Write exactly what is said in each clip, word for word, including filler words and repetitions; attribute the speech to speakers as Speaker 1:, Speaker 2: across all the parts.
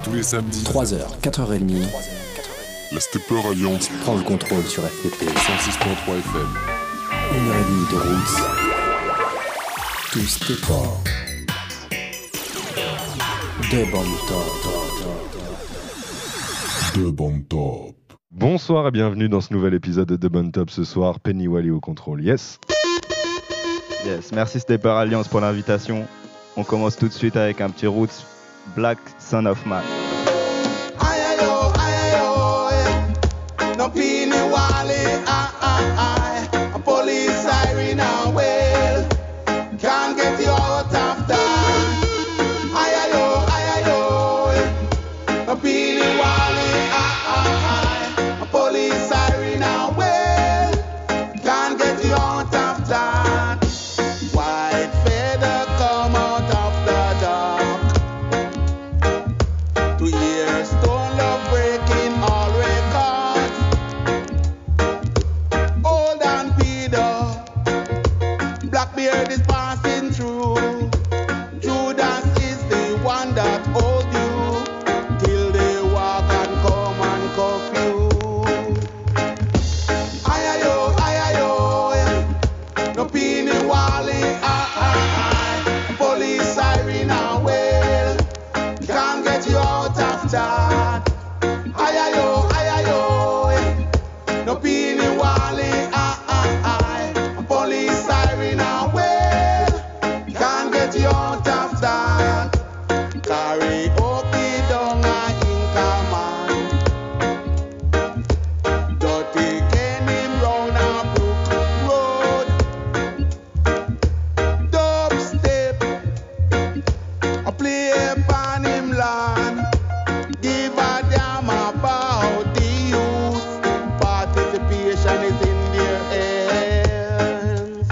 Speaker 1: Tous les samedis,
Speaker 2: trois heures, quatre heures trente,
Speaker 1: la Stepper Alliance
Speaker 2: prend le contrôle sur F P P.
Speaker 1: cent six virgule trois F M.
Speaker 2: Une heure et demie de roots. Tout Stepper. Deux bandes top.
Speaker 1: Deux bandes top.
Speaker 3: Bonsoir et bienvenue dans ce nouvel épisode de The Bun Top ce soir. Penny Wally au contrôle, yes.
Speaker 4: Yes, merci Stepper Alliance pour l'invitation. On commence tout de suite avec un petit roots, Black Son of Man.
Speaker 5: Ayo, ayo, yeah. No Penny Wally, ah, ah, ah. A police siren and wail. Can't get you out of town. Ayo, ayo, yeah. No Penny Wally, ah, ah, ah. A police siren and wail. Can't get you out of town. White feather come out of the dark. To hear stone love breaking all records. Old and Peter, Blackbeard is passing through. Judas is the one that hold you till they walk and come and cuff you. Ayo, ayo, yeah. No Penny Wally, ah, ah, ah. Police siren and wail. Can't get you out of that. Ayo, ayo, yeah. No Penny Wally, ah, ah, ah. Police siren and wail. Can't get you out of that. Karaoke down in command. Dirty Kenny round a Brook Road. Dubstep, I play upon him land. Give a damn about the youth. Participation is in their hands.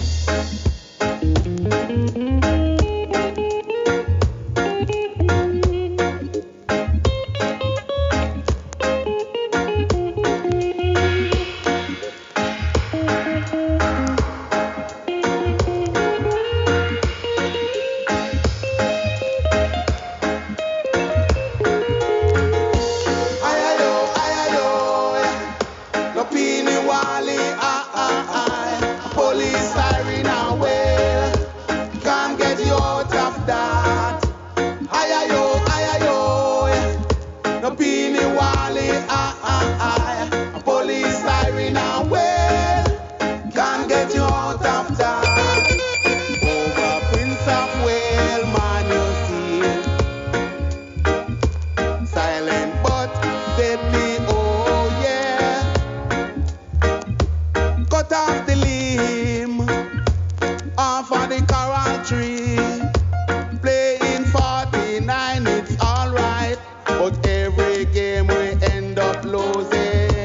Speaker 5: Ayo, ayo, yeah. No Penny Wally, ah, ah, ah. Police siren and wail. Can't get you out of that. Ayo, ayo, yeah. No Penny Wally, ah, ah, ah. Police siren and wail. Can't get you out of that. Over Prince of Wales, man, you see. Silent but deadly, oh yeah. Cut off the limb off of the coral tree. Playing forty-nine, it's alright, but every game we end up losing.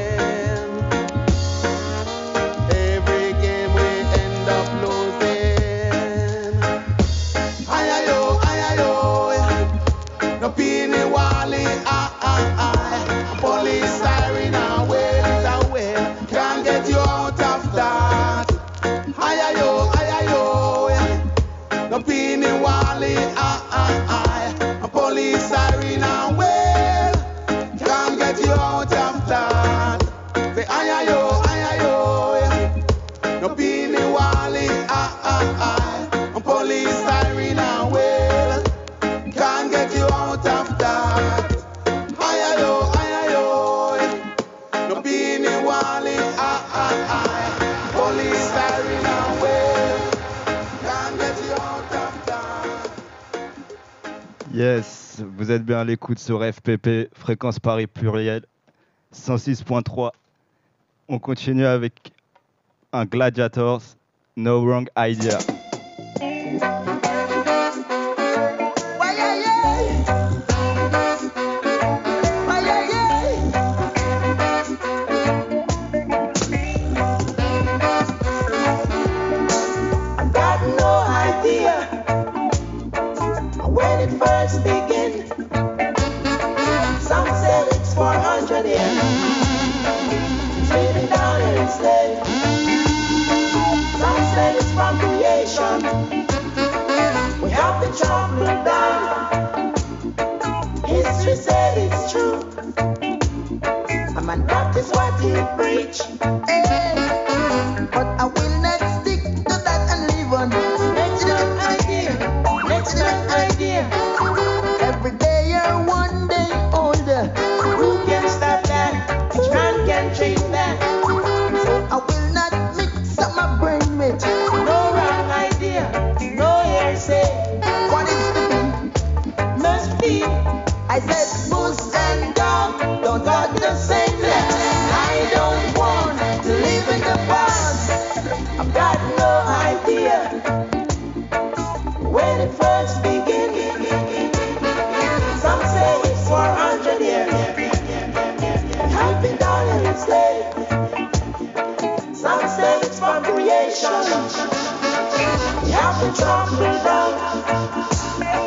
Speaker 5: Every game we end up losing. Ayo, ayo, yeah. No Penny Wally, ah, ah, ah. Police siren and wail, and wail. Can't get you out of that. Ayo, ayo, yeah. No Penny Wally, ah, ah, ah. Police siren and wail. Can't get you out of that. Say ayo, ayo, yeah. No Penny Wally, ah, ah, ah. Police siren and wail. Can't get you out of that. Ayo, ayo, yeah. No Penny Wally, ah, ah, ah. Police siren and wail. Can't get you out of that.
Speaker 4: Yes, vous êtes bien à l'écoute sur F P P, fréquence Paris pluriel, cent six virgule trois. On continue avec un Gladiators, No Wrong Idea.
Speaker 6: I've got no idea when it first began. Some said it's four hundred years, trading down in slave. Some said it's from creation. We have been trampled down. History said it's true. A man practice what he preach.
Speaker 5: Hey, but I will not stick to that and live on.
Speaker 6: Next man idea, next man idea.
Speaker 5: Every day you're one day older.
Speaker 6: Who can stop that? Which man can change that?
Speaker 5: I will not mix up my brain with
Speaker 6: No wrong idea, no hearsay.
Speaker 5: what is to be.
Speaker 6: Must be
Speaker 5: I said moose and dog don't got the same leg. I don't want to live in the past.
Speaker 6: I've got no idea when it first began. Some say it's four hundred years. I've been down and enslaved. Some say it's from creation. You have to trample down.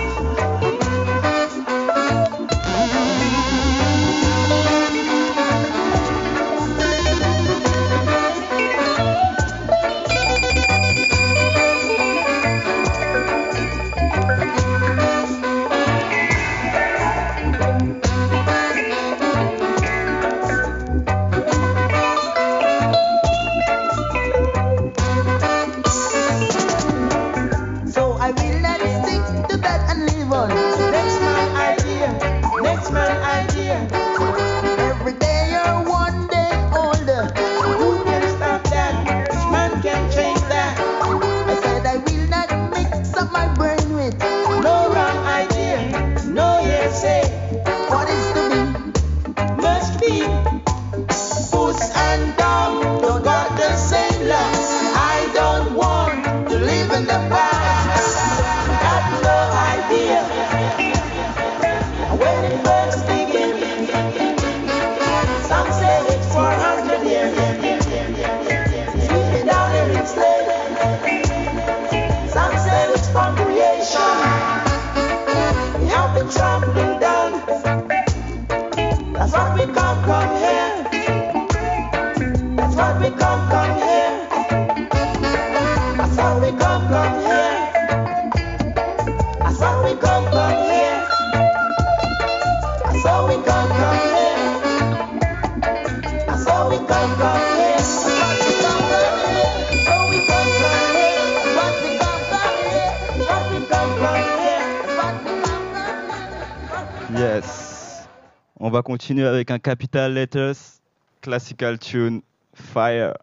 Speaker 5: So I will not stick to that and live on.
Speaker 6: Next man idea, next man idea.
Speaker 5: Every day you're one day older.
Speaker 6: Who can stop that? Which man can change that?
Speaker 5: I said I will not mix up my brain with
Speaker 6: No wrong idea, no hearsay.
Speaker 5: what is to be.
Speaker 6: Must be Puss and dog don't got the same love. I don't want to live in the past. Got no idea when it first began. Some say it's four hundred years. Sweep it down and enslaved. Some say it's from creation. We have been trampling down. That's what we come, come here. That's what we come, come here. That's what we come, come here. That's what we come, come here. That's what we come, come here. That's what we come, come here. That's what we come, come here.
Speaker 5: So we come from here. What we come from here.
Speaker 6: That's what we come, come here.
Speaker 5: What we come from here.
Speaker 4: Yes. On va continuer avec un Capital Letters, classical tune, Fire.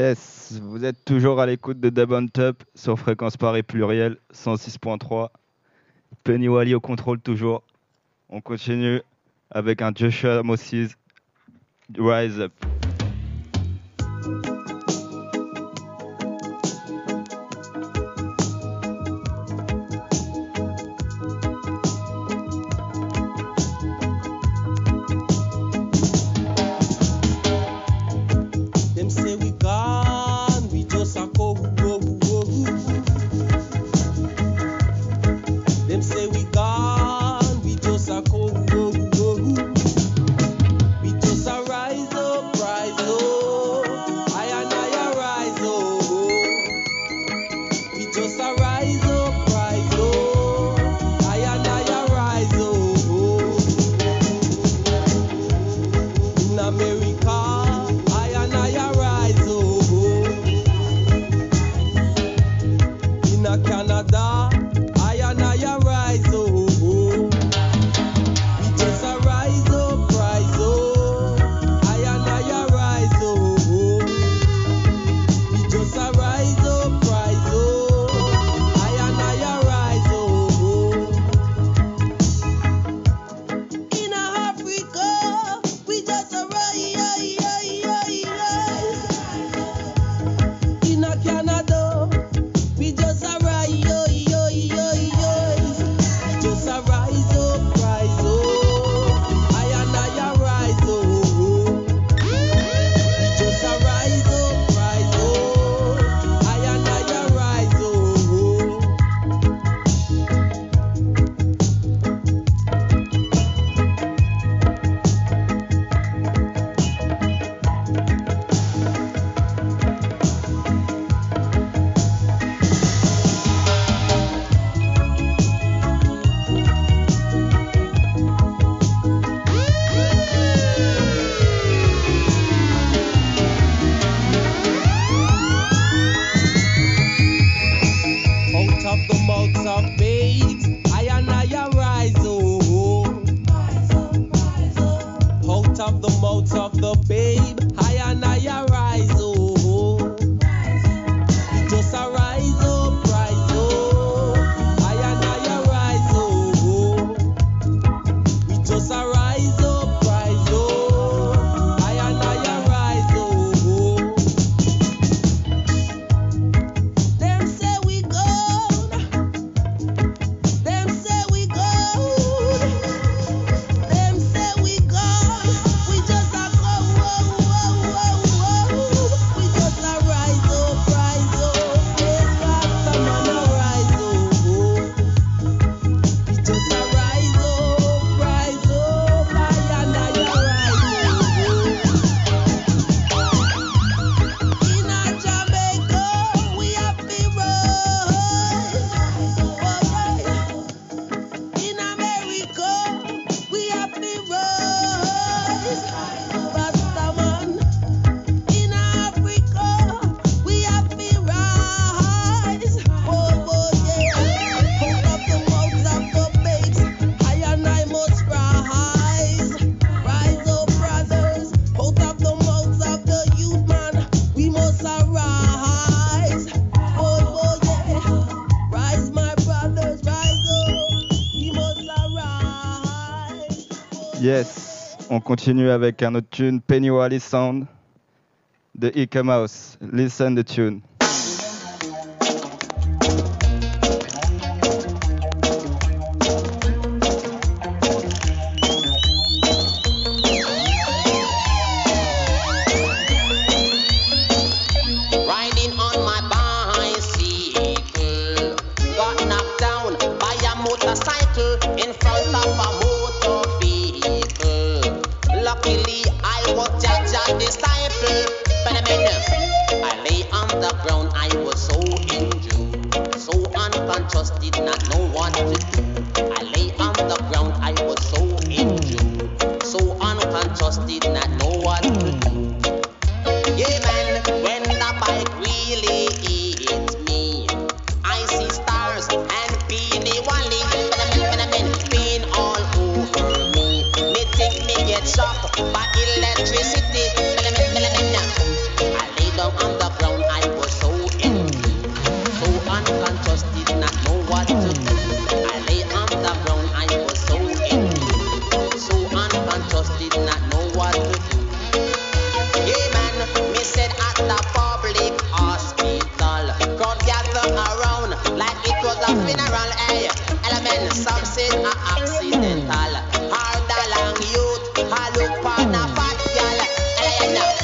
Speaker 4: Yes, vous êtes toujours à l'écoute de Dub on Top sur Fréquence Paris Pluriel cent six point trois. Penny Wally au contrôle toujours. On continue avec un Joshua Moses, Rise Up.
Speaker 7: Them say we gone, we just a go. Them say we gone, we just a go. We just a rise up, rise up. I and I a rise up. We just a rise up, rise up. I and I a rise up. In America, I and I a rise up. In a Canada, I and I a rise up. We just a rise up, rise up. I and I a rise up. We just a rise up, rise up. I and I a rise up. In Africa, we just a rise. In a Canada, we just a rise. Just a rise up, rise up. I and I a rise up. We just a rise up, rise up. I and I a rise up. Out of the mouths of babes, I and I a rise up. Out of the mouths of the babe, I and I a rise up. We just a rise up, rise up. I and I a rise up. We just a rise up, rise up. I and I a rise up. Them say we gone. Them say we gone. Them say we gone. We just a go. We just a rise up, rise up. Yes, Rasta man a rise up. We just a rise up, rise up. I and I a rise up. In a Jamaica, we have to rise. In America, we have to rise. Rastaman. In Africa, we have to rise. Oh, oh, yeah. Out of the mouths of the babes, I and I must rise. Rise up, brothers. Out of the mouths of the youth, man, we must arise. Oh, oh, yeah. Rise, my brothers, rise up. We must arise.
Speaker 4: Yes, on continue avec un autre tune, Penny Wally Sound de Ike Mouse. Listen the tune.
Speaker 8: Riding on my bicycle, got knocked down by a motorcycle in front of a motor vehicle. Luckily, I was Jaja disciple. But I mean, I lay on the ground, I was so injured, so unconscious, did not know what to do. I lay on the ground, I was so injured, so unconscious, did not know what to do. Yeah, man, when the bike really hits me, I see stars and Penny Wally. But I mean, but I mean, pain all over me. Me think me get shocked by electricity. But I mean, but I mean, I lay down on the said a accidental. Hard along youth, I look for a fat gal. Hey, now.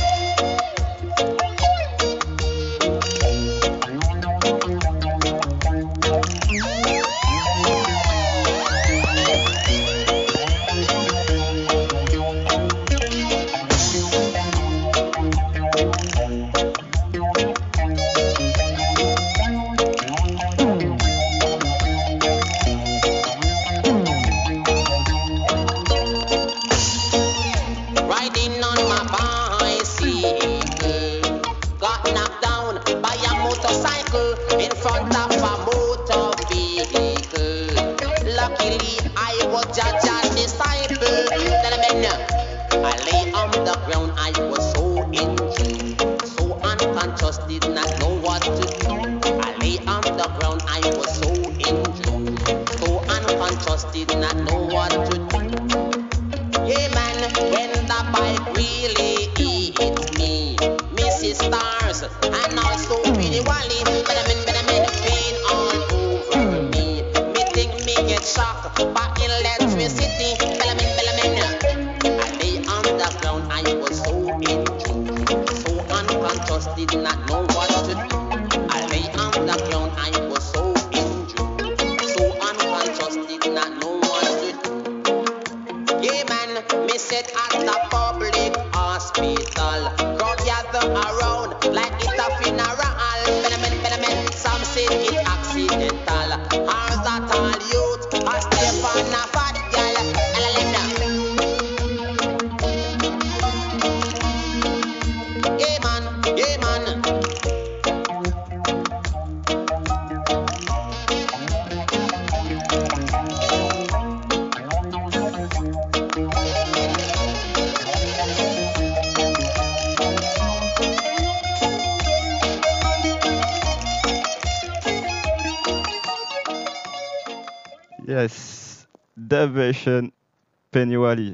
Speaker 8: Riding on my bicycle, got knocked down by a motorcycle in front of a motor vehicle. Luckily, I was Jaja's disciple. Then I mean, I lay on the ground, I was so injured, so unconscious, did not know what to do. I lay on the ground, I was so injured, so unconscious, did not know what to do. Yeah, man, when the bike really hit me, Missus Stars and also Pretty Wally, but I mean, but I mean, pain all over me. Me think me get shocked by electricity, but I mean, but I mean, I lay on the ground, I was so injured, so unconscious, did not know what to do. I lay on the ground, I was so injured, so unconscious, did not know what to do. Yeah, man, me sit at the public hospital. Crowd gather around like it's a funeral. Phenomen, phenomen, some say it accidental. Ours that all youth, I stay for a fat gal. Yeah, man, yeah, man.
Speaker 4: Yes, Deviation, Penny Wally.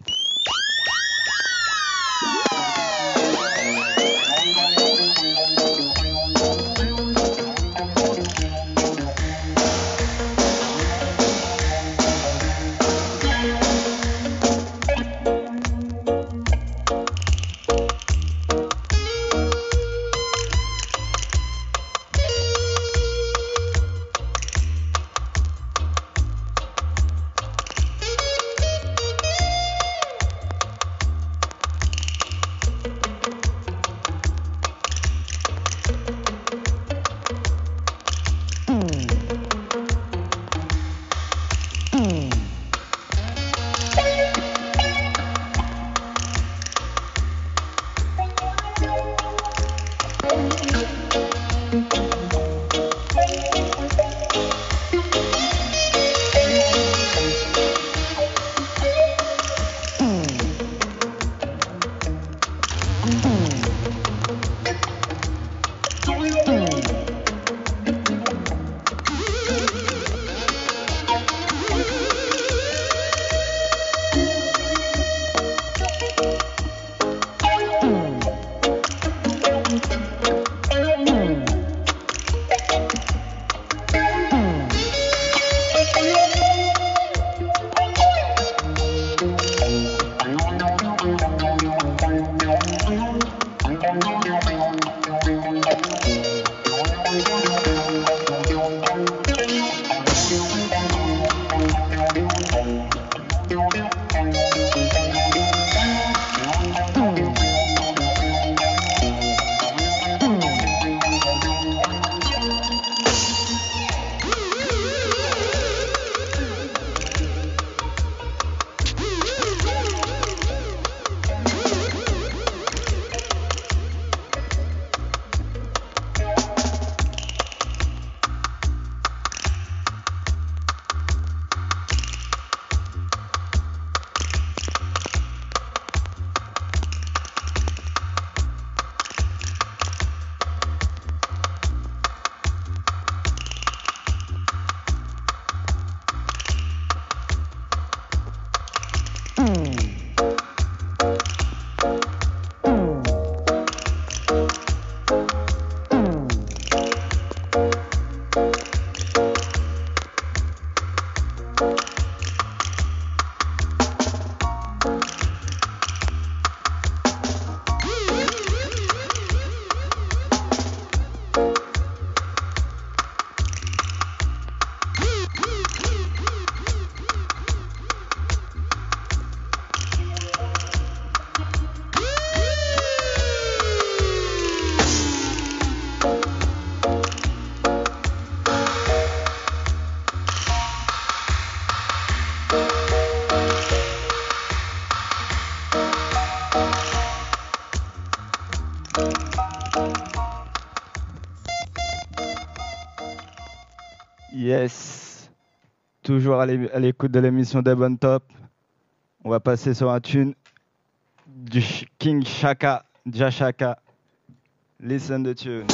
Speaker 4: Yes. Toujours à l'é- à l'écoute de l'émission Dub Top. On va passer sur un tune du Sh- King Shaka, Jashaka. Listen the tune.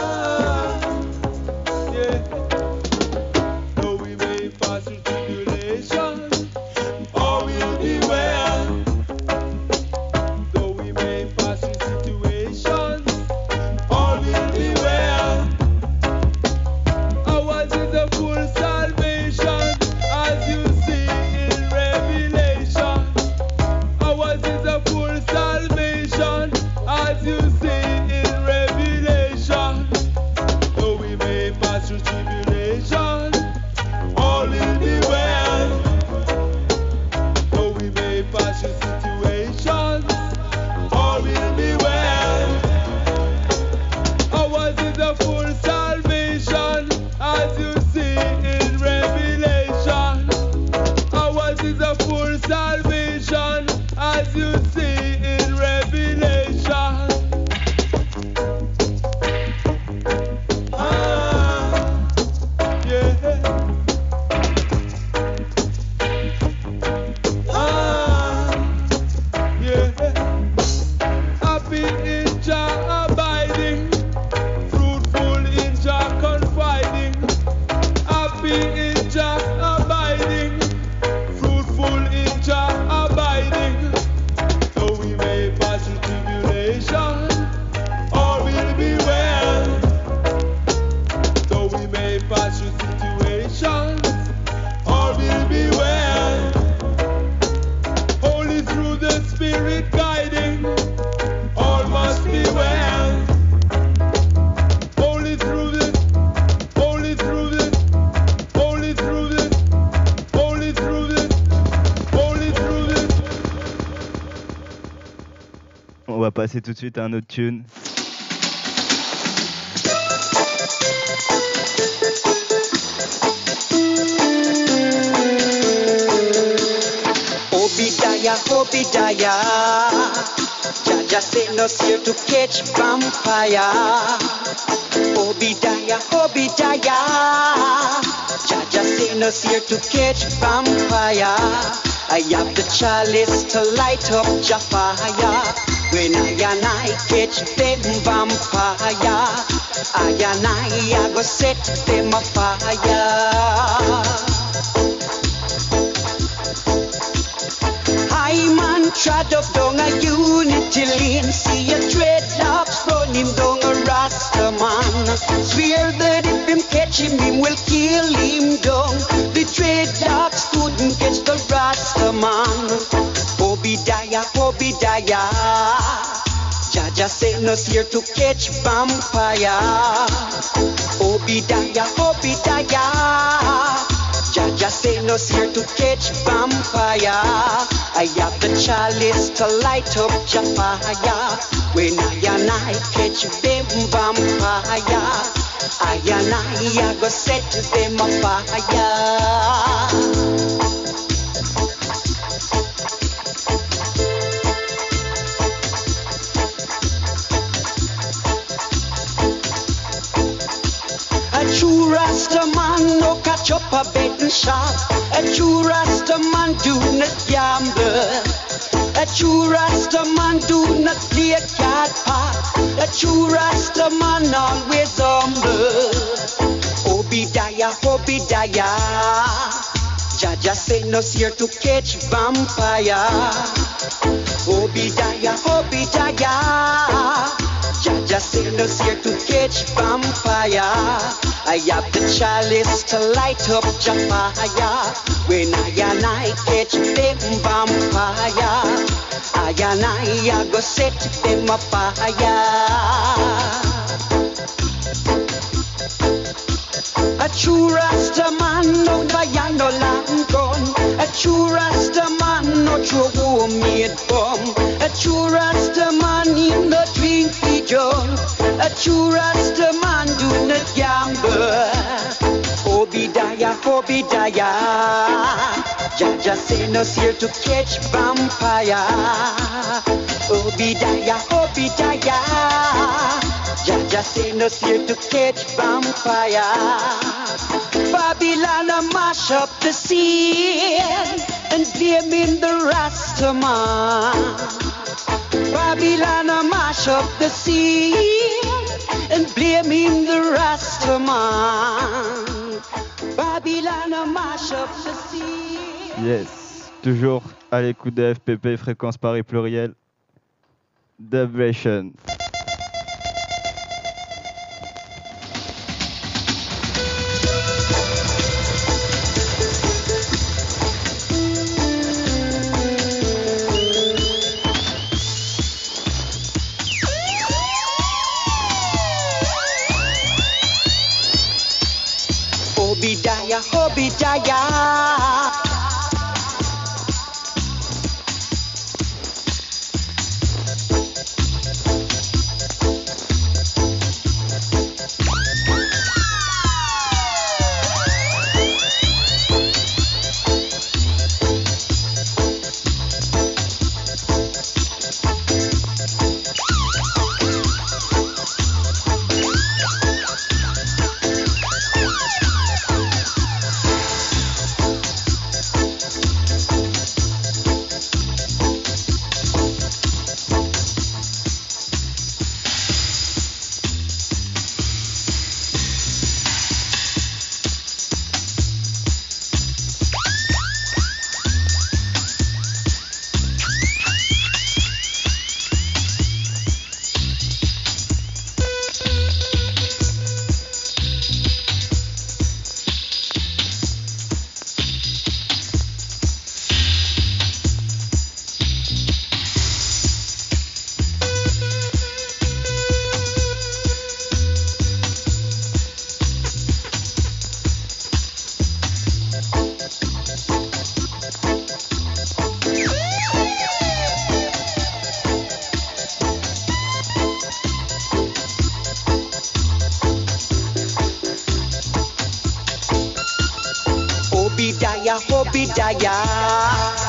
Speaker 9: Though we may pass through tribulation, all will be well. Though we may pass through situations, all will be well. Ours is a full salvation, as you see in Revelation. Ours is a full salvation, as you see in Revelation. Though we may pass through tribulation, all will be well. Though we may pass through situations, all will be well. Ours is a full salvation, as you see in Revelation. Ours is a full salvation, as you see in Revelation. Ah, yeah. Ah, yeah. Happy in Jah abiding, fruitful in Jah confiding. Happy in Jah abiding, fruitful in Jah abiding. Though we may pass through tribulation, all will be well. Though we may pass through situations, all will be well. Only through the Spirit guiding, all must be well. Only through the, only through the, only through the, only through the, only through the.
Speaker 4: On va passer tout de suite à un autre tune.
Speaker 10: Obadiah, Obadiah, Jaja sent us here to catch vampire. Obadiah, Obadiah, Jaja sent us here to catch vampire. I have the chalice to light up your fire. When I and I catch them vampire, I and I, I go set them afire. I man trod up down a unity lane, see a dreadlocks running down a Rasta man. Swear that if him catch him, him will kill him down. The dreadlocks couldn't catch the Rasta man. Obadiah, Obadiah, Jaja sent us here to catch vampire. Obadiah, Obadiah, Jaja sent us here to catch vampire. I have the chalice to light up your fire. When I and I catch them vampire, I and I, I go set them afire. A true Rasta man no catch up a betting shop. A true Rasta man do not gamble. A true Rasta man do not play a card part. A true Rasta man always humble. Obadiah, Obadiah, Jaja sent us here to catch vampire. Obadiah, Obadiah, Jaja sent us here to catch vampire. I have the chalice to light up your fire. When I and I catch them vampire, I and I, I go set them afire. A true Rasta man no buy no long gun. A true Rasta man no throw homemade bomb. A true Rasta man he no drink the junk. A true Rasta man do not gamble. Obadiah, Obadiah, Jaja sent us here to catch vampire. Obadiah, Obadiah, Jaja sent us here to catch vampire. Babylon a mash up the scene and blaming the Rastaman. Babylon a mash up the scene and blaming the Rastaman. Babylon a mash up the scene.
Speaker 4: Yes, toujours à l'écoute de F P P, Fréquence Paris Pluriel, Dubration.
Speaker 10: Obadiah, Obadiah. Obadiah, Obadiah.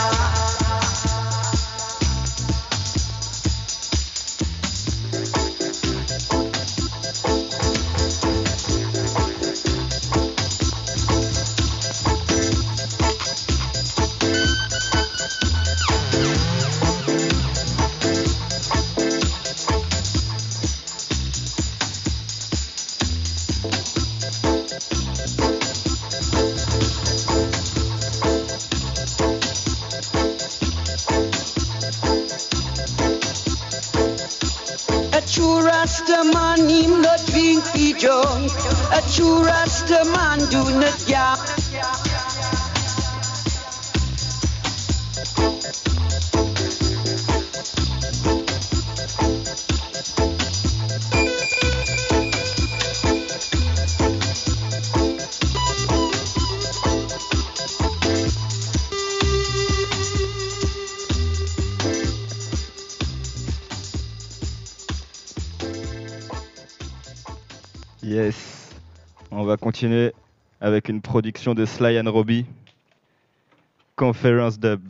Speaker 10: True Rasta man, him not drink the junk. A true Rasta man do not yap.
Speaker 4: Yes, on va continuer avec une production de Sly and Robbie, Conference Dub.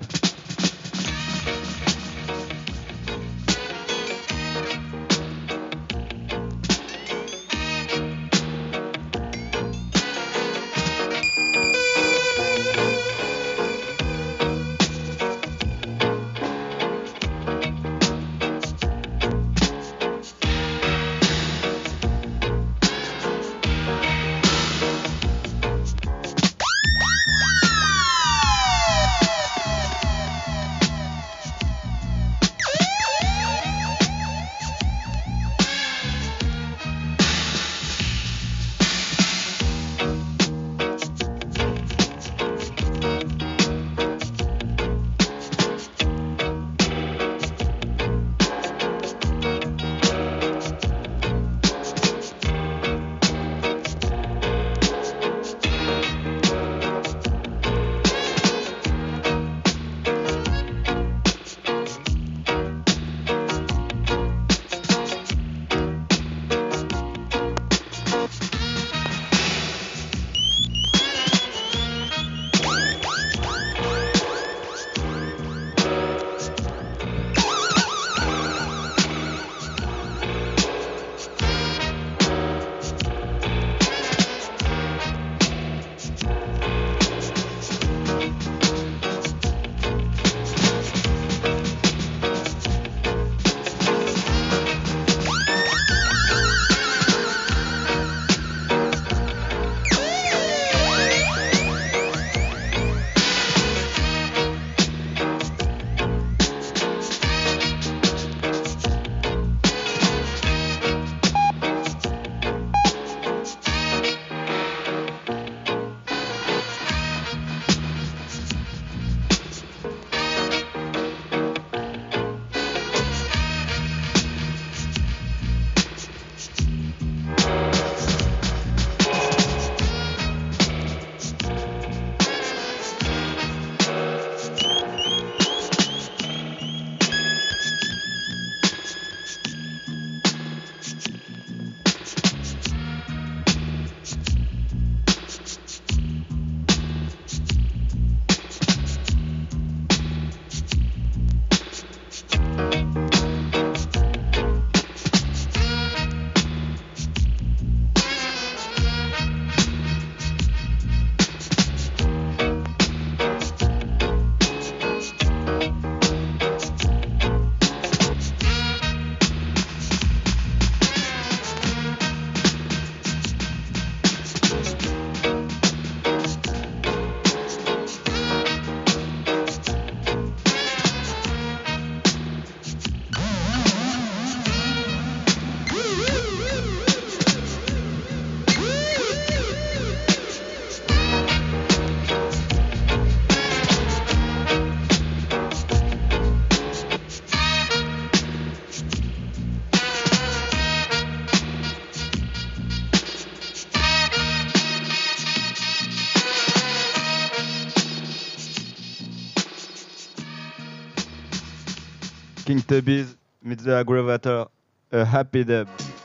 Speaker 4: King Tubbies meets the Aggravator, a happy dub.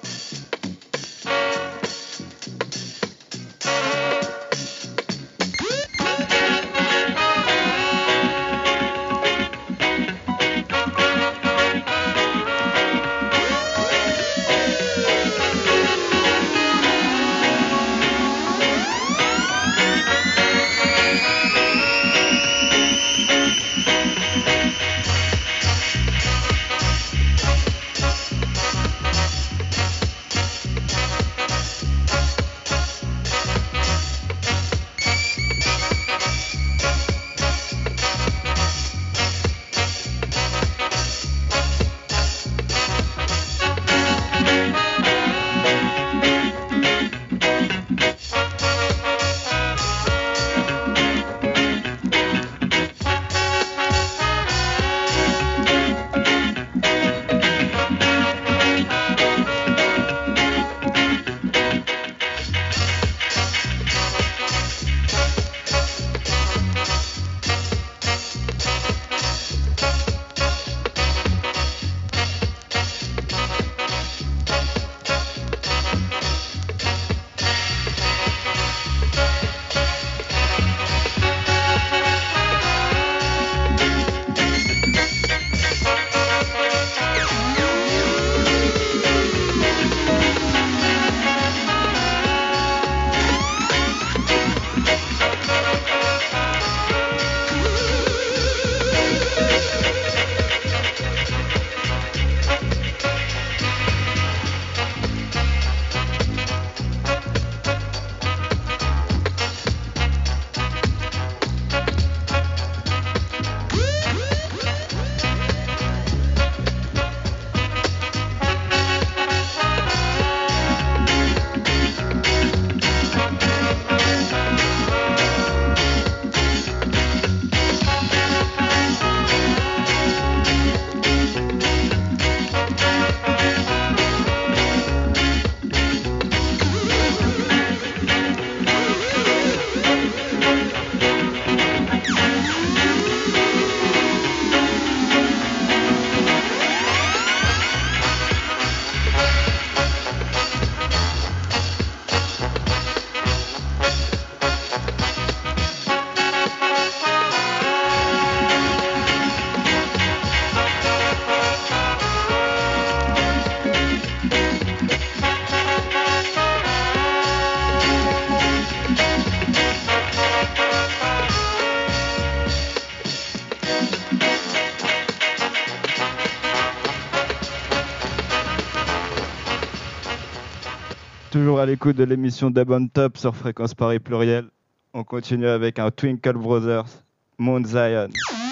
Speaker 4: Toujours à l'écoute de l'émission Dub on Top sur Fréquence Paris Pluriel. On continue avec un Twinkle Brothers, Mount Zion.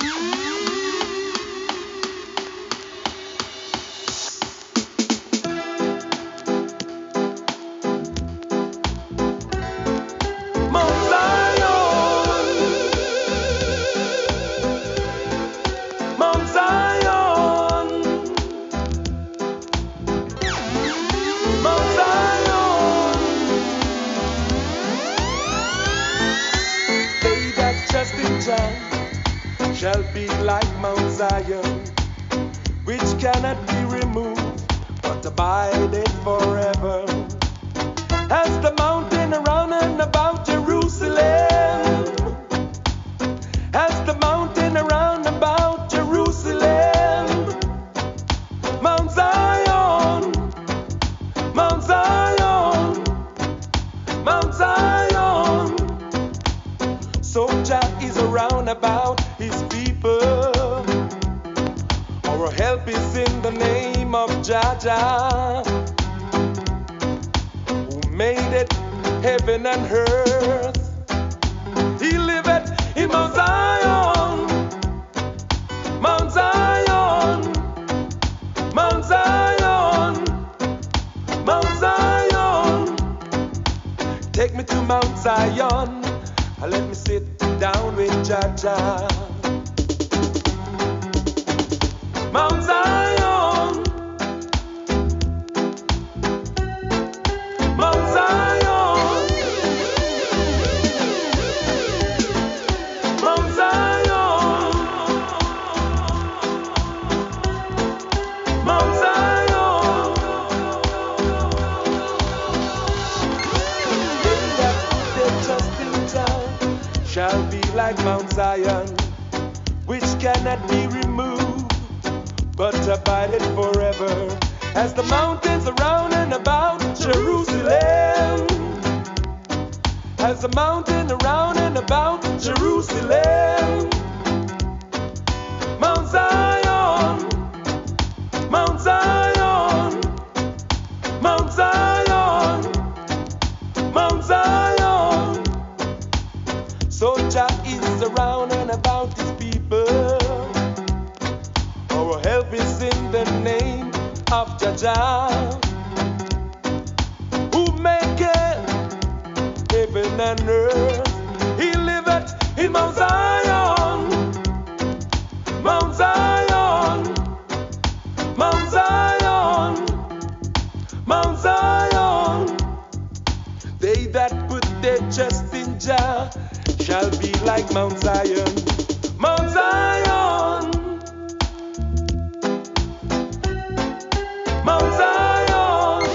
Speaker 11: Shall be like Mount Zion, which cannot be removed, but abideth forever. As the mountain around and about Jerusalem, as the mountain around about Jerusalem, Mount Zion, Mount Zion, Mount Zion. So Jah is around about his people. Our help is in the name of Jah Jah, who made it heaven and earth. He liveth in Mount Zion, Mount Zion, Mount Zion, Mount Zion. Take me to Mount Zion and let me sit down with Jah Jah. Mount Zion, Mount Zion, Mount Zion. which cannot be removed, but abided forever. As the mountains around and about Jerusalem, as the mountain around and about Jerusalem, Mount Zion, Mount Zion, Mount Zion, Mount Zion. So Jah is around and about his people. Our help is in the name of Jah Jah, who maketh heaven and earth. He liveth in Mount Zion, Mount Zion, Mount Zion, Mount Zion. They that put their trust in Jah shall be like Mount Zion, Mount Zion, Mount Zion,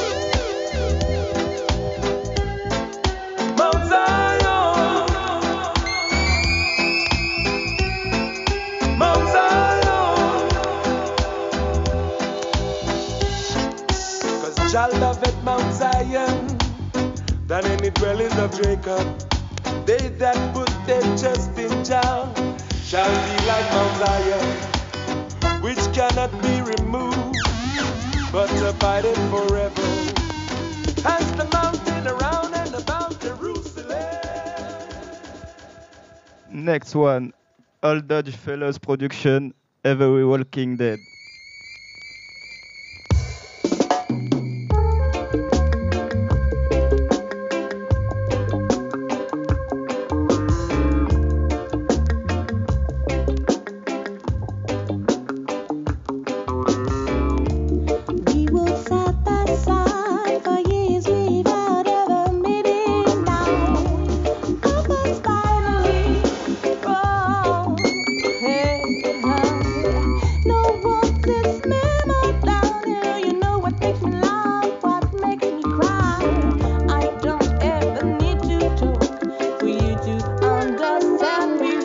Speaker 11: Mount Zion, Mount Zion. Cause Jah loveth Mount Zion than any dwellings of Jacob. They that put their trust in Jah shall be like Mount Zion, which cannot be removed, but abided forever. As the mountain around and about Jerusalem.
Speaker 4: Next one, Old Dodge Fellows production, Every Walking Dead.
Speaker 7: We walked side by side for years without ever meeting now. I was finally wrong. Hey, no one says memo down here. You know what makes me laugh, what makes me cry. I don't ever need to talk for you to understand me.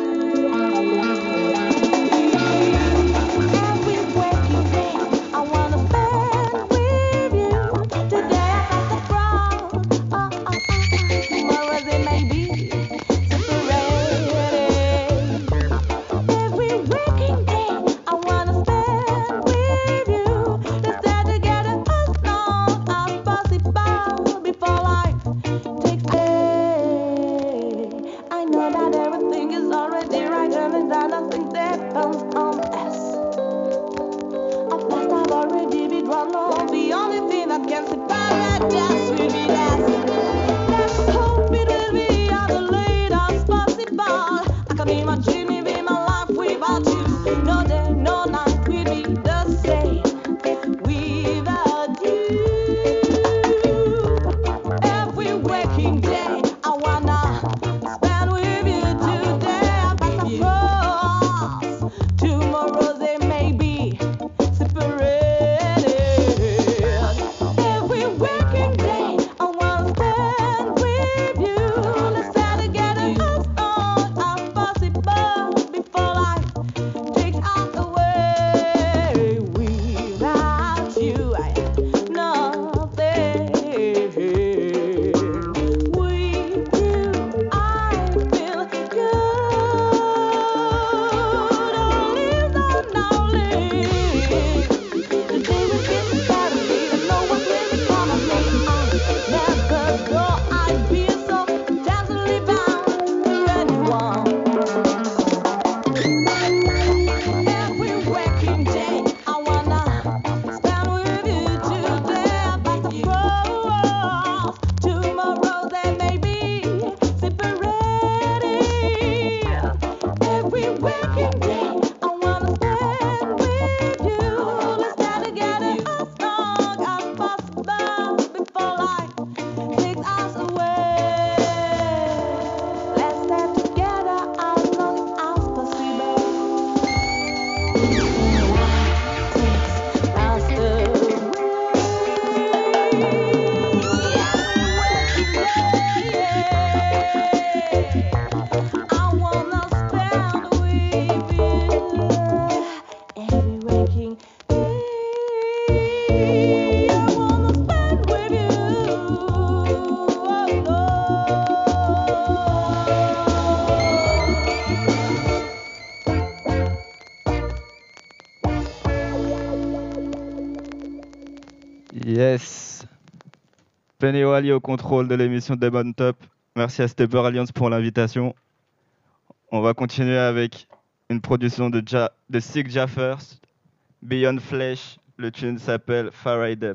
Speaker 7: Every waking day, I wanna spend with you. Today I got the crown. Oh, oh, oh. Tomorrow they may be separated. Every waking day, I wanna spend with you. Let's stay together as long as possible before life takes day. I know that everything is already right, and that nothing depends on us. Of past I've already been drawn on. The only thing that can separate us will be that. Let's hope it will be as late as possible. I can imagine living my life without you. No day, no night will be the same without you. Every waking day, I wanna spend with you today. I pass across. Tomorrow they may be separated. Every waking day, I wanna spend with you. Let's stay together as long as possible before life takes us away. Without you, I am nothing. With you, I feel good. Only the knowledge. Today we get started, and no one's really gonna make I never go. I'd be so dazzling bound to anyone. Every waking day, I wanna spend with you today. About to cross. Tomorrow they may be separated. Every waking day, I wanna spend with you. Let's stay together as long as possible before life takes us away. Let's stay together as long as possible. Takes us away. I wanna spend with you.
Speaker 4: Yes. Penny Wally au contrôle de l'émission Debon Top. Merci à Stepper Alliance pour l'invitation. On va continuer avec une production de, ja, de Sick Jaffers, Beyond Flesh. Le tune s'appelle Faraday.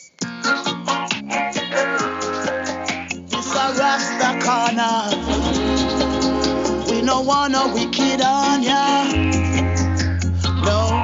Speaker 12: It's a Rasta corner. We no want no wicked on ya. No.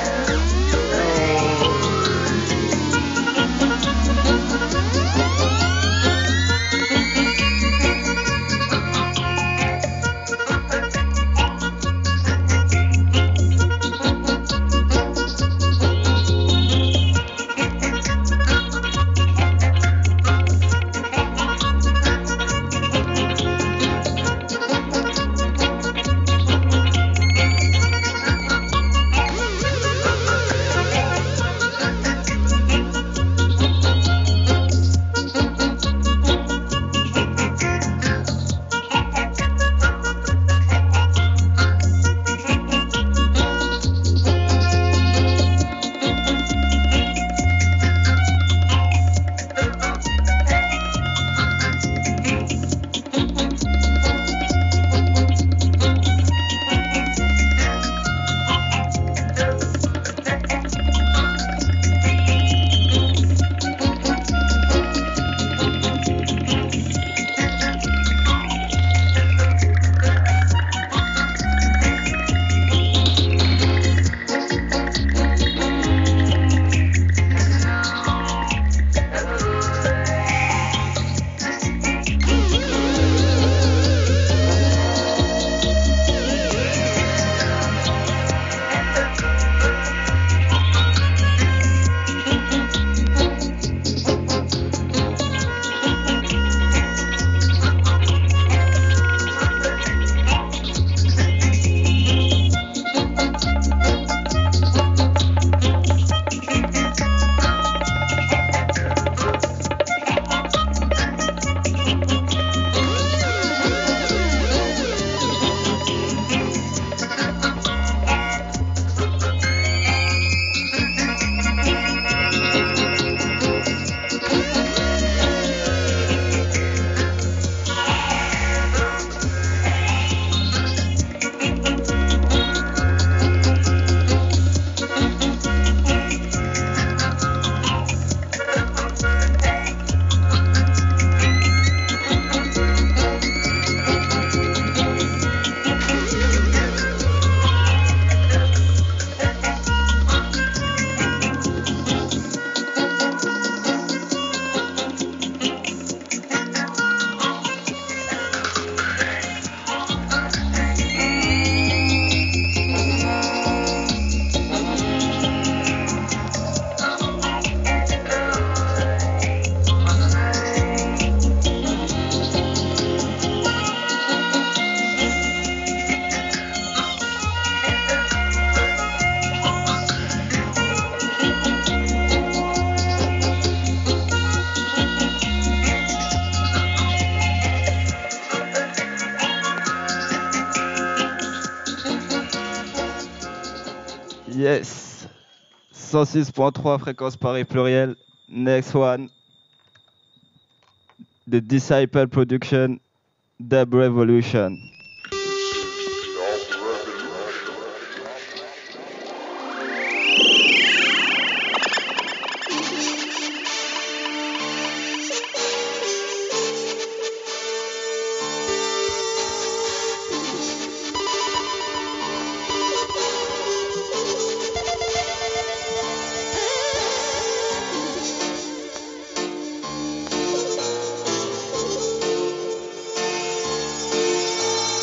Speaker 4: Yes. cent six point trois fréquence Paris pluriel. Next one. The Disciple Production. Dub Revolution.
Speaker 12: Thank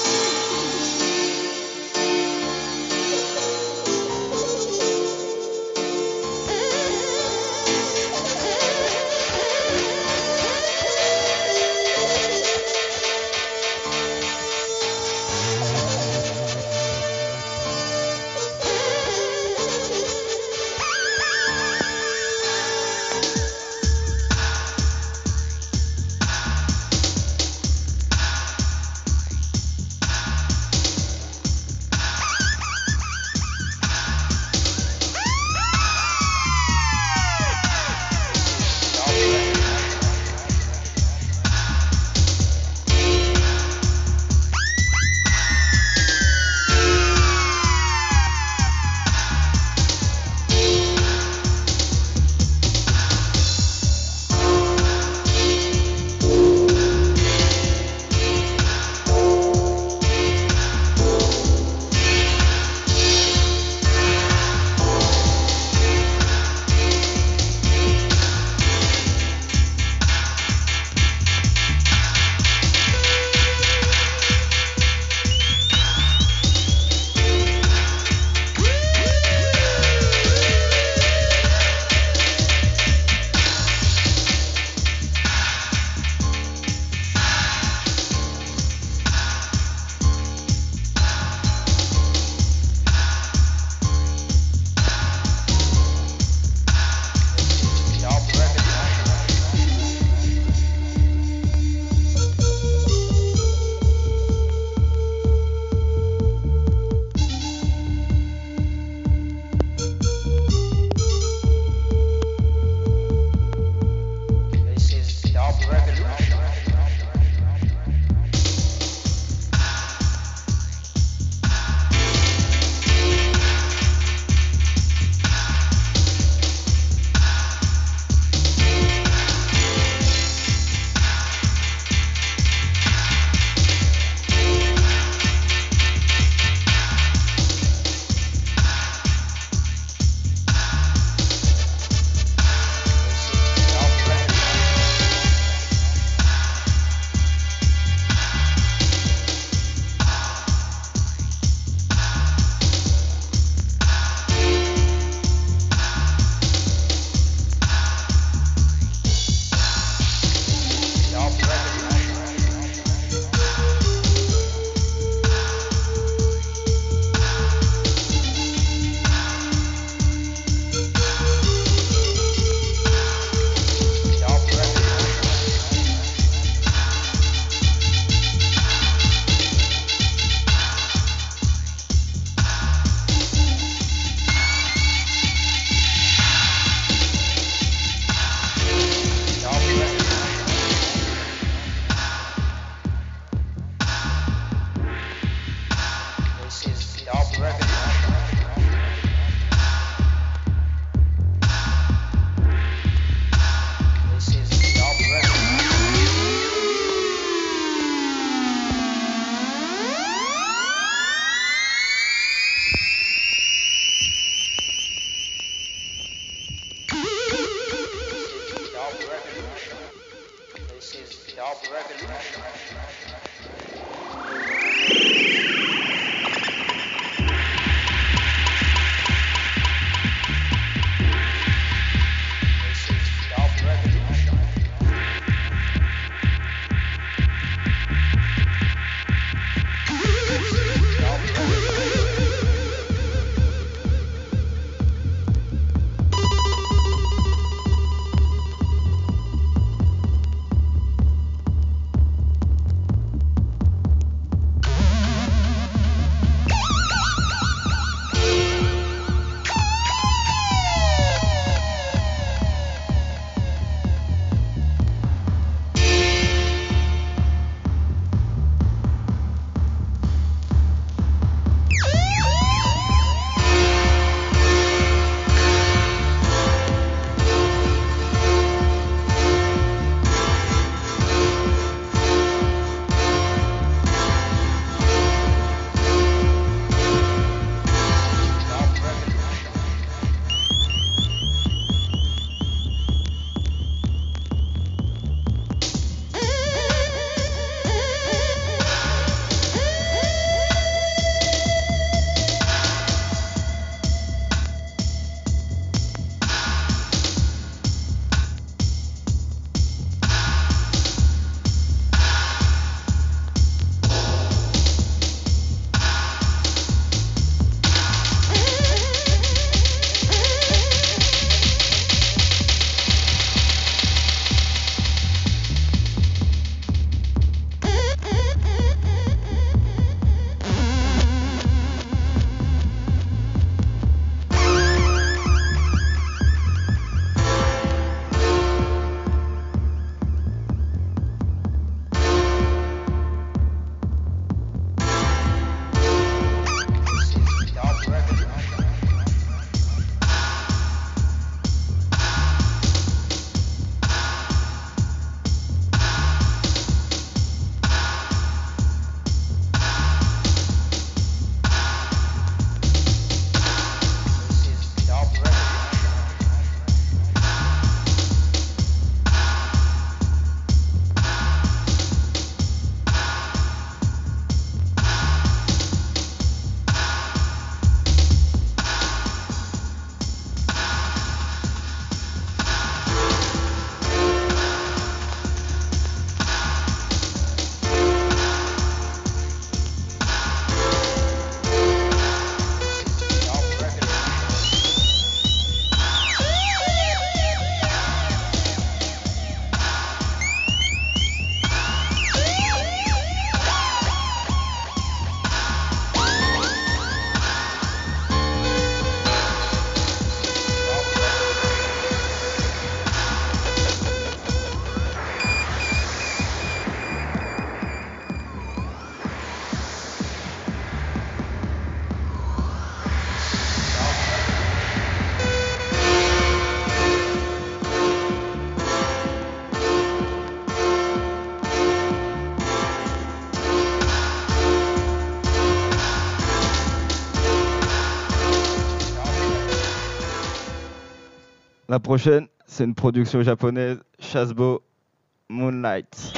Speaker 4: La prochaine, c'est une production japonaise, Shazbo Moonlight.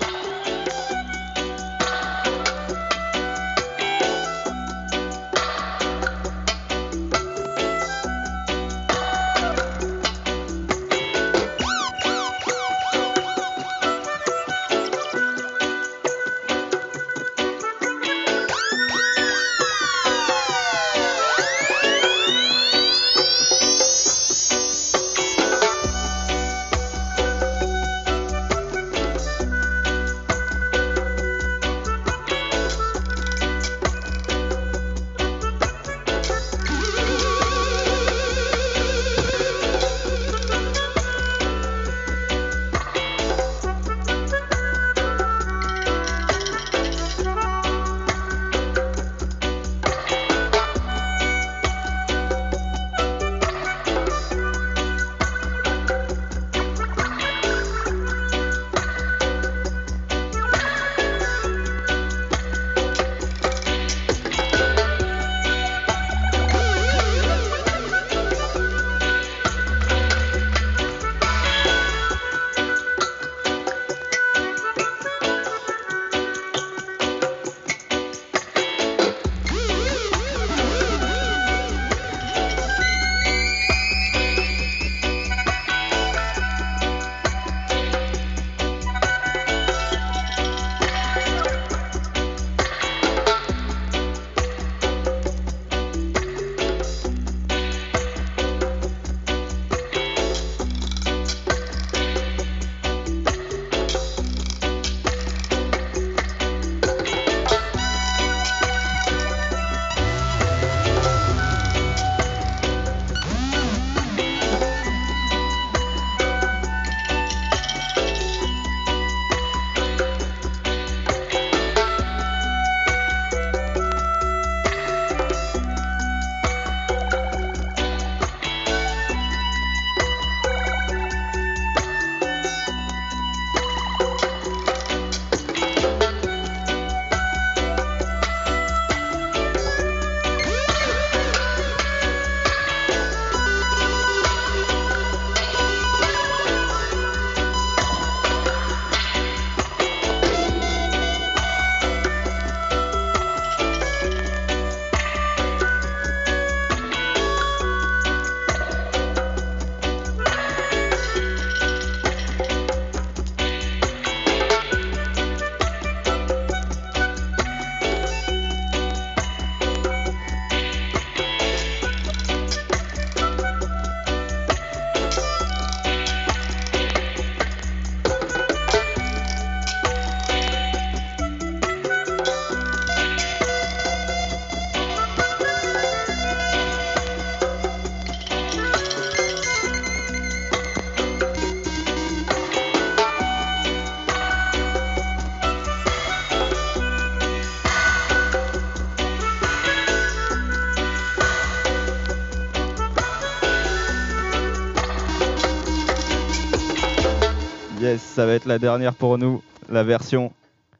Speaker 4: Yes, ça va être la dernière pour nous, la version.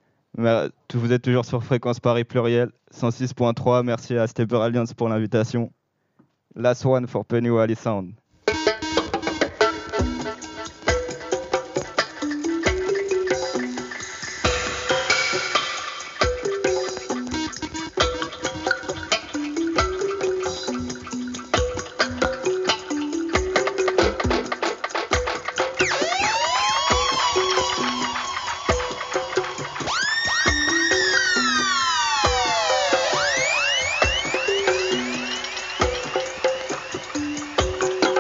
Speaker 4: Mais vous êtes toujours sur Fréquence Paris Pluriel, cent six point trois. Merci à Stepper Alliance pour l'invitation. Last one for Penny Wally Sound.
Speaker 6: Thank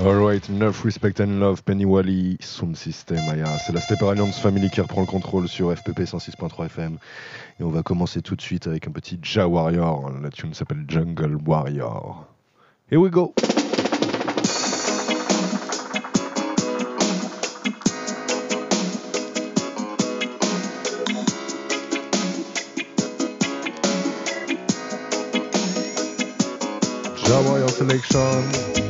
Speaker 3: Alright, enough respect and love, Penny Wally, Sound System, Aya. C'est la Stepper Alliance Family qui reprend le contrôle sur F P P cent six point trois F M. Et on va commencer tout de suite avec un petit Ja Warrior. La tune s'appelle Jungle Warrior. Here we go! Ja Warrior selection.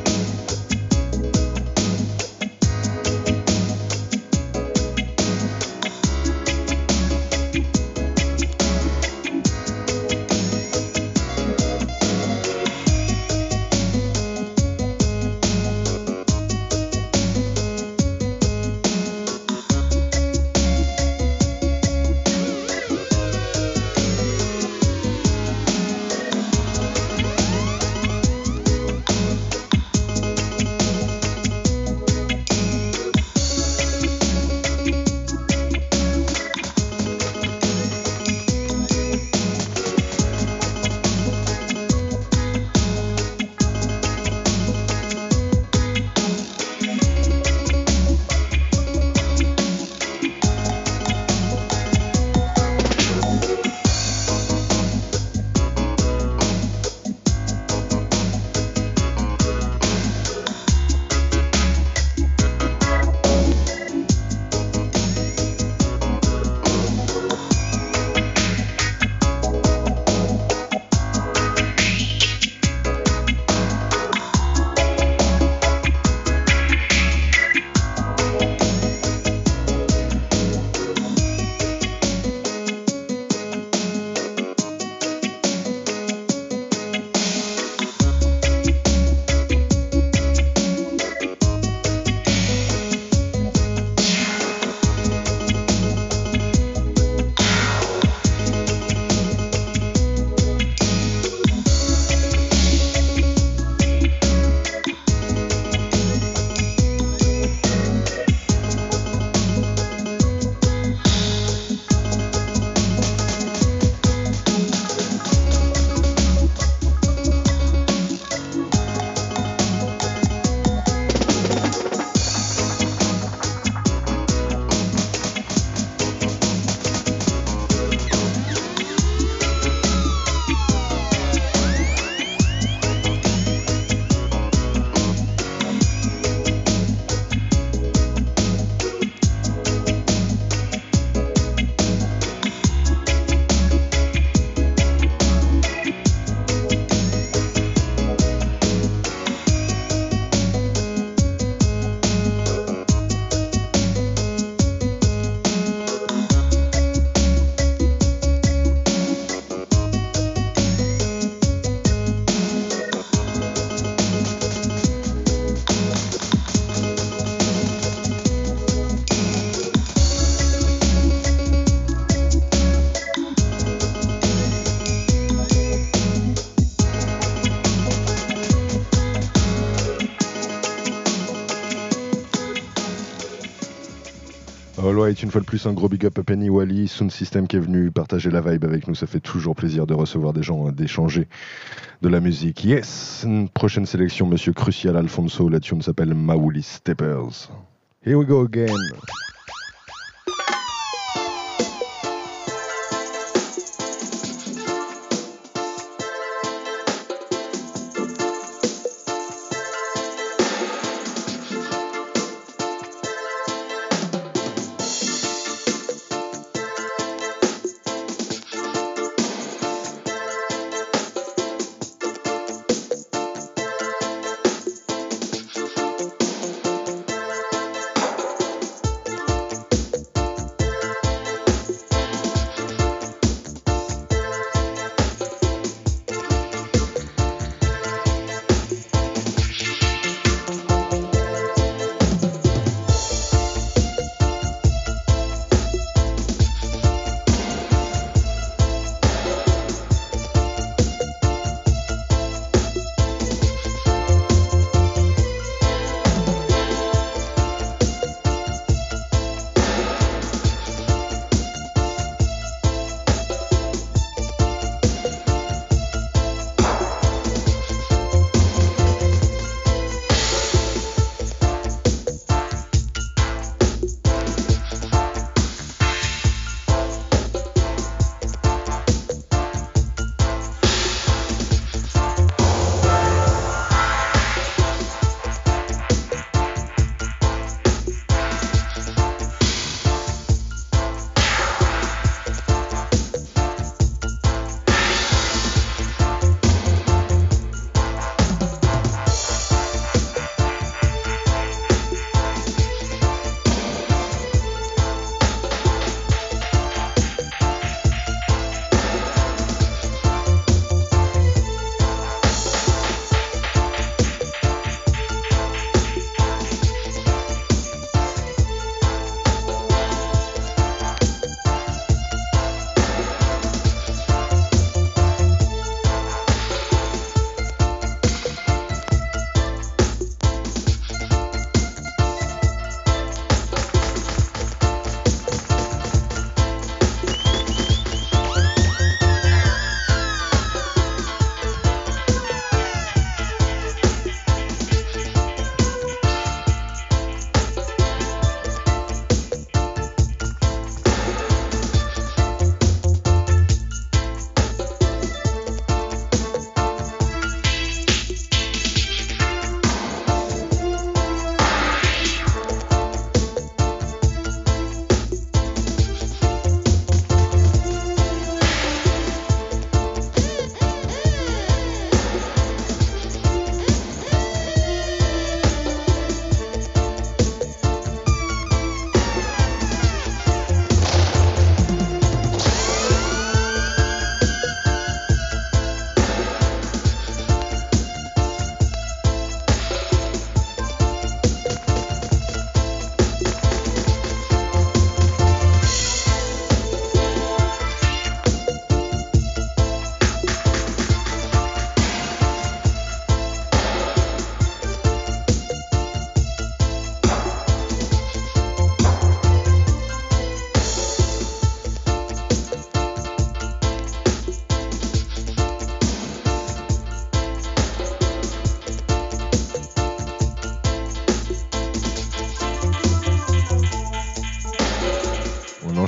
Speaker 3: Alright, une fois de plus, un gros big up à Penny Wally, Sound System qui est venu partager la vibe avec nous. Ça fait toujours plaisir de recevoir des gens, d'échanger de la musique. Yes, une prochaine sélection, Monsieur Crucial Alfonso. La tune s'appelle Maouli Steppers. Here we go again.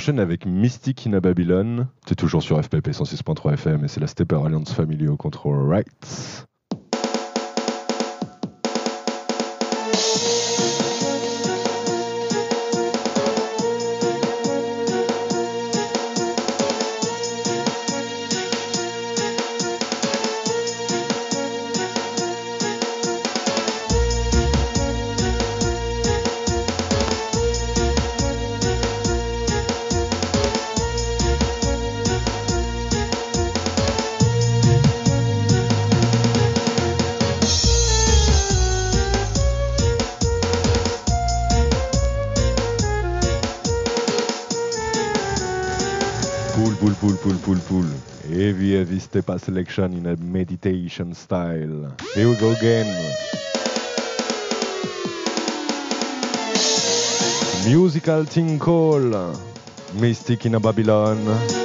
Speaker 3: enchaîne avec Mystic in a Babylon. C'est toujours sur F P P cent six point trois F M et c'est la Stepper Alliance Family au control right. Heavy, heavy step selection in a meditation style. Here we go again. Musical thing called Mystic in a Babylon.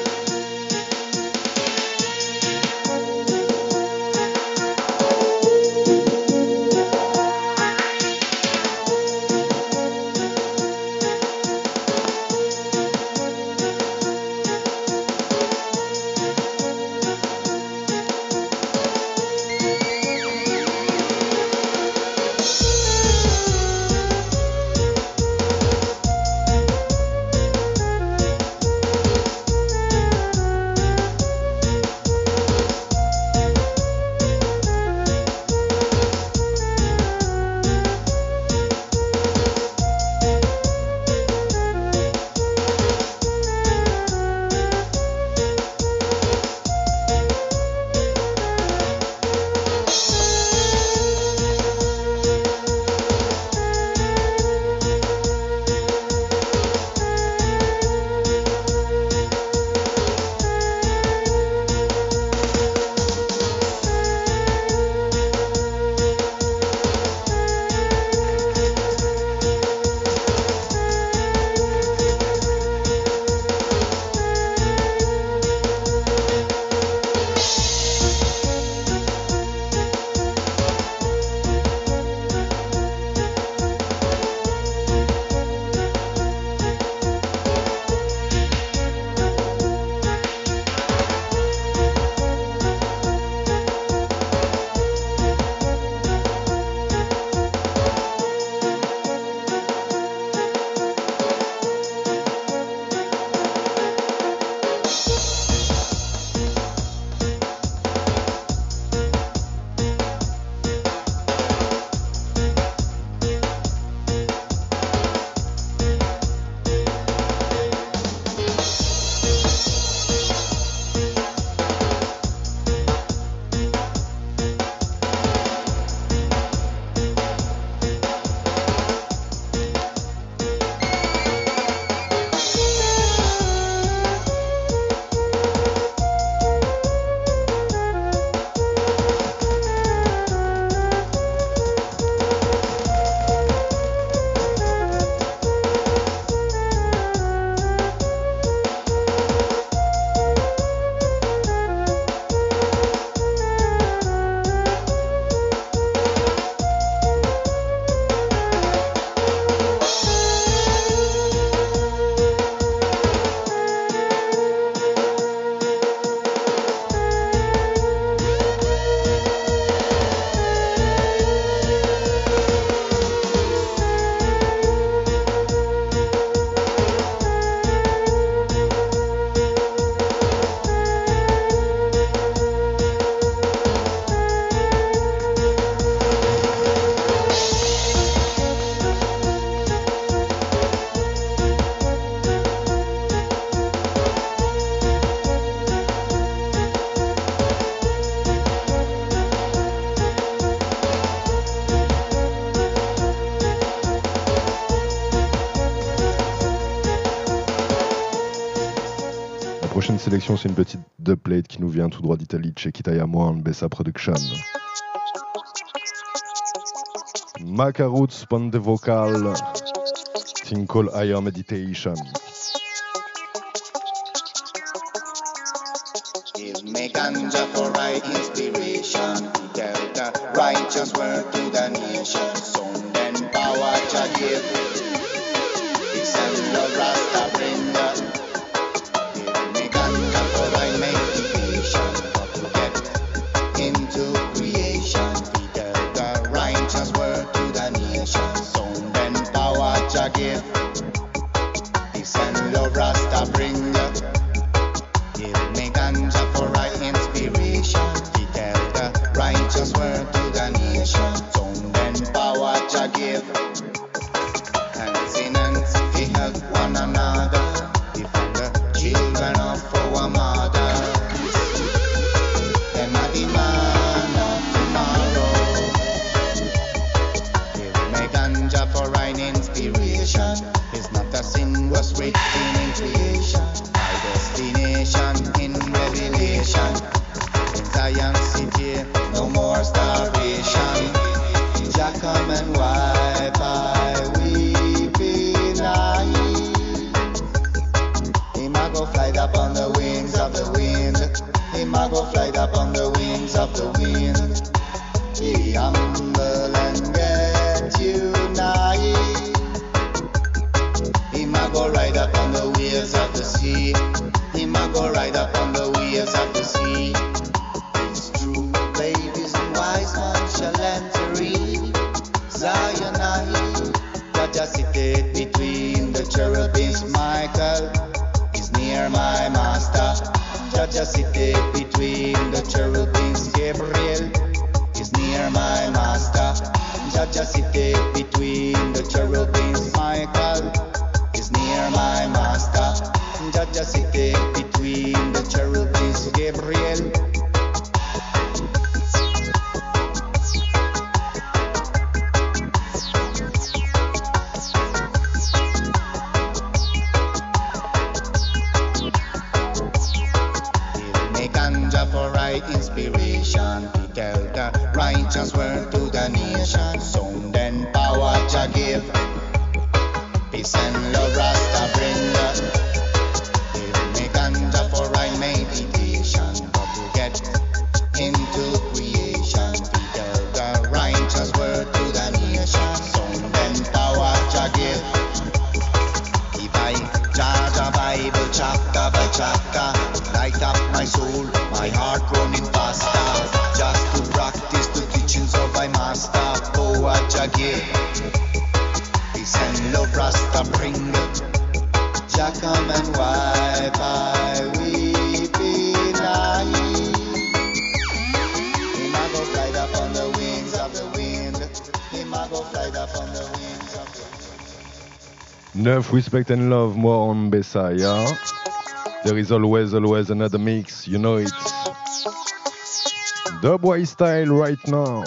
Speaker 3: prochaine sélection, c'est une petite dubplate qui nous vient tout droit d'Italie, de chez Kitaya Mohan, Bessa Production. Macaroots on the vocal, thing called Higher Meditation.
Speaker 13: Give me ganja for right inspiration. Tell the righteous word to the nation. Sound and power to give. This and the Rasta bring the give. Peace and love Rasta bring. Give me ganja for right inspiration. He tell the righteous word to the nation. Sound and power Jah give. Hands in hands we help one another. Defend the children of our mother. Them are the man of tomorrow. Give me ganja for right inspiration. It's not a sin was written in creation. My destination in revelation. In Zion city, no more starvation. Jah come and wipe my weeping eyes. Him a go fly up on the wings of the wind. Him a go fly up on the wings of the wind. Be humble and get united. Him a go ride up on the waves of the sea. Him a go ride up on the waves of the sea. It's true, babies and wise ones shall enter in Zion. Jah seated between the cherubims. Michael is near my master. Jah seated between the cherubims. Gabriel is near my master. Jah seated between the cherubims. Michael is near my master. Jah seated between the cherubims. Gabriel. For right inspiration, we tell the righteous word to the nation. Sound and power Jah give. Peace and love Rasta bring. Give me ganja for right meditation. But to get into creation, we tell the righteous word to the nation. Sound and power Jah give. If I judge the Bible chapter by chapter, light up my soul, my heart running faster. Just to practice the teachings of my master. Oh, what Jah give. Peace and love Rasta bring. Jah come and wipe my weeping eyes. Him a go fly up on the wings of the wind. Him a go fly up on the wings of the wind.
Speaker 3: Neuf, Respect and Love, more on Messiah. There is always, always another mix, you know it. Dubwise style right now.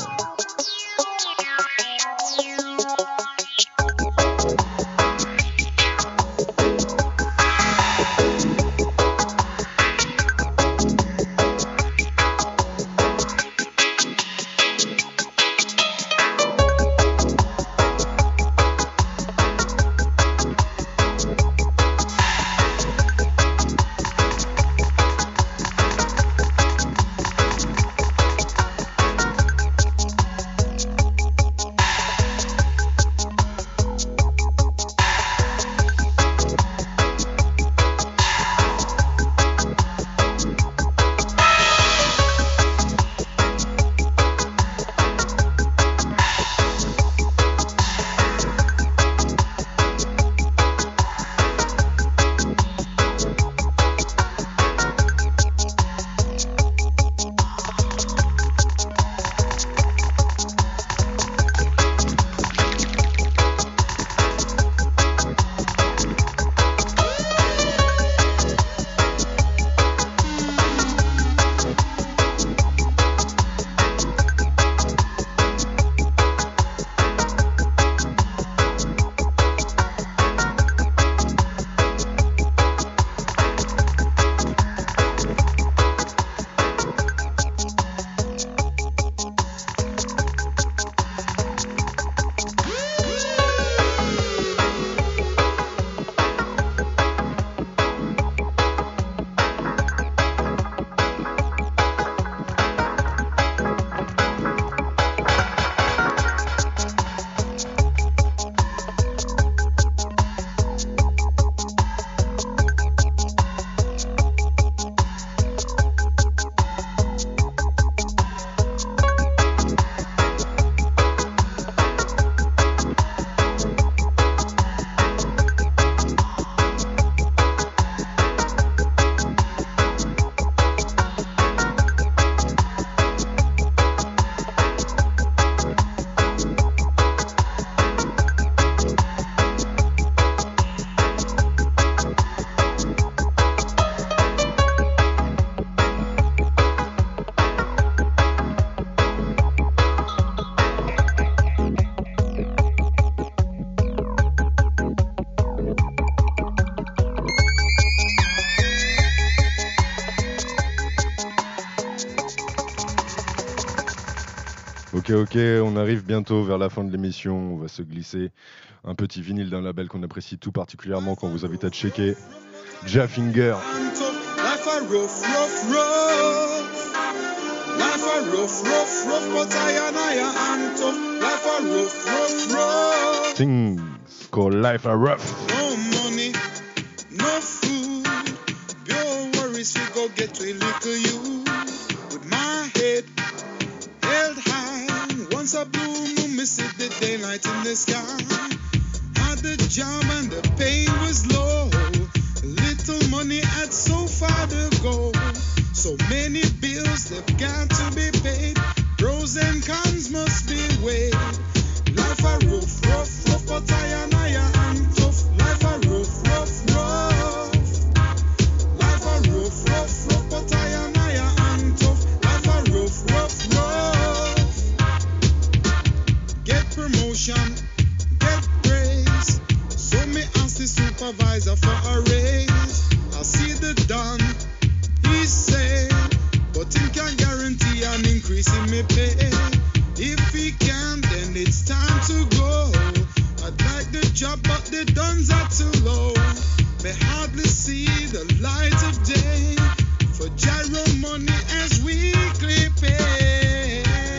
Speaker 3: Ok, ok, on arrive bientôt vers la fin de l'émission. On va se glisser un petit vinyle d'un label qu'on apprécie tout particulièrement, qu'on vous invite à checker. Jaffinger.
Speaker 14: Life a rough, rough, rough. Life a rough, rough, rough, but I and I am tough. Life a rough, rough, rough.
Speaker 3: Things called Life a Rough.
Speaker 14: No money, no food. Your worries we go get to a little you. With my head held high. Once a blue moon, me see the daylight in the sky. Had the job and the pay was low. Little money had so far to go. So many bills they've got to be paid. Pros and cons must be weighed. Life a rough, rough, rough, but I and I am tough. Life a rough, rough, rough. Life a rough, rough, rough, but I and I am tough. Life a rough, rough, rough. Get promotion, get praise. So me ask the supervisor for a raise. I see the Don, he say, but he can guarantee an increase in me pay. If he can, then it's time to go. I'd like the job, but the Dons are too low. May hardly see the light of day. For gyro money as weekly pay.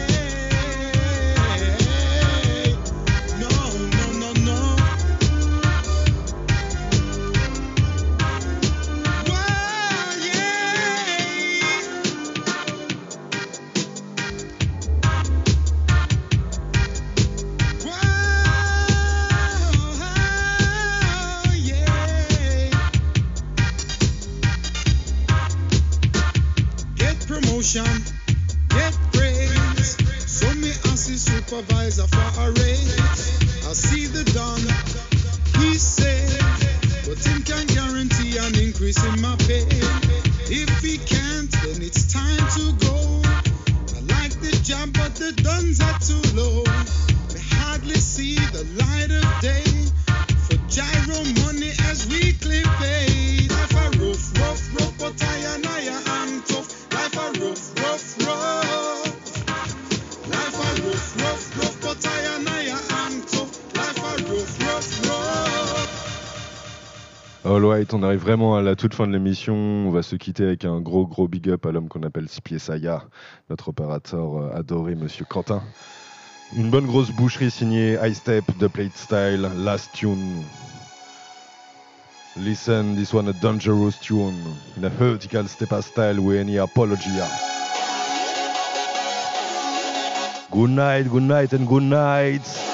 Speaker 14: No, no, no, no. Whoa, yeah. Whoa, yeah. Get promotion, get praise. So me ask the supervisor for a raise. I see the Don, he say, but him can guarantee an increase in my pay. If he can't, then it's time to go. I like the job, but the Dons are too low. They hardly see the light of day. For gyro money as weekly pay. Life a rough, rough, rough, but I and I am tough. Life a rough, rough, rough. Life a rough, rough, rough, but I and I am tough. Life a rough, rough, rough.
Speaker 3: All right, on arrive vraiment à la toute fin de l'émission. On va se quitter avec un gros gros big up à l'homme qu'on appelle Spié Saya, notre opérateur euh, adoré, Monsieur Quentin. Une bonne grosse boucherie signée High Step, The Plate Style, Last Tune. Listen, this one a dangerous tune in a vertical stepper style with any apology. Good night, good night, and good night.